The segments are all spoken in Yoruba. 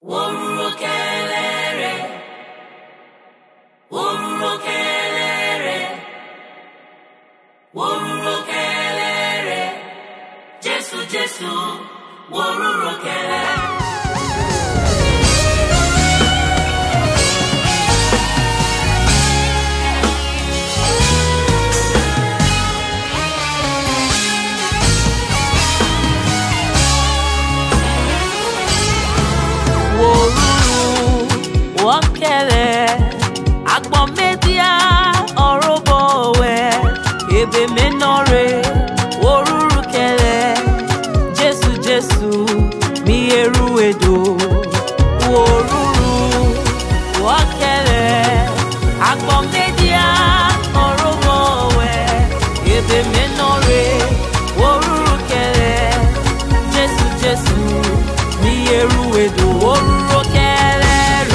Woruro kelere, woruro kelere, woruro kelere, Jesu Jesu, woruro kelere. Wakele agbon media orobowe ebe menore oruru kele Jesu Jesu mi eru edo oruru wakele agbon media orobowe ebe menore oruru kele Jesu Jesu mi eru edo oruru kele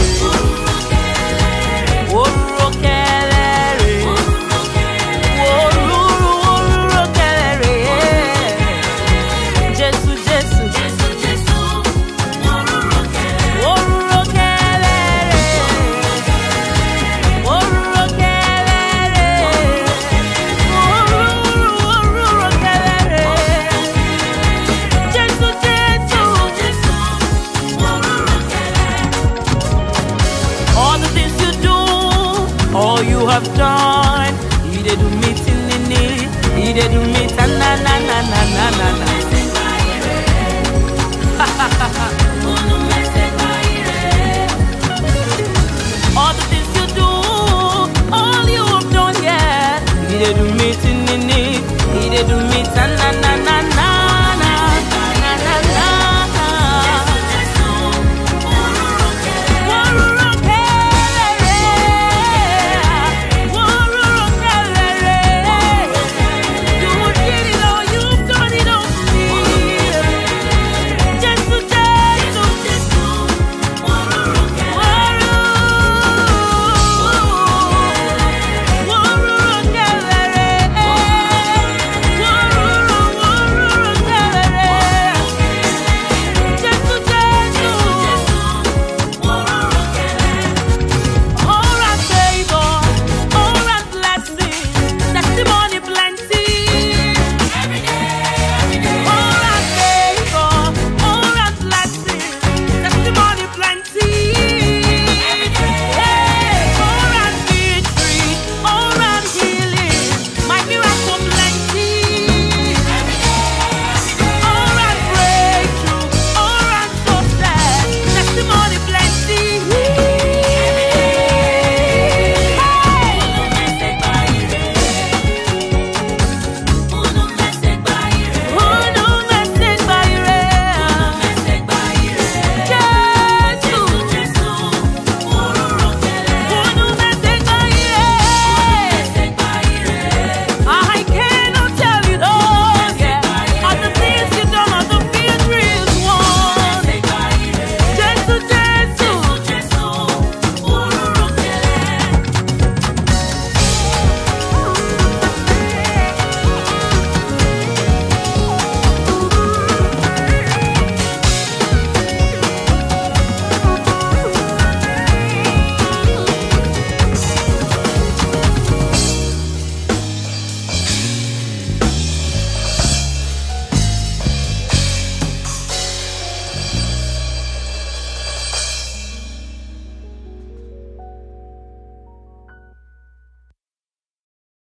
all you have done, he did do me tinini, he did do me ta na na na na na na na.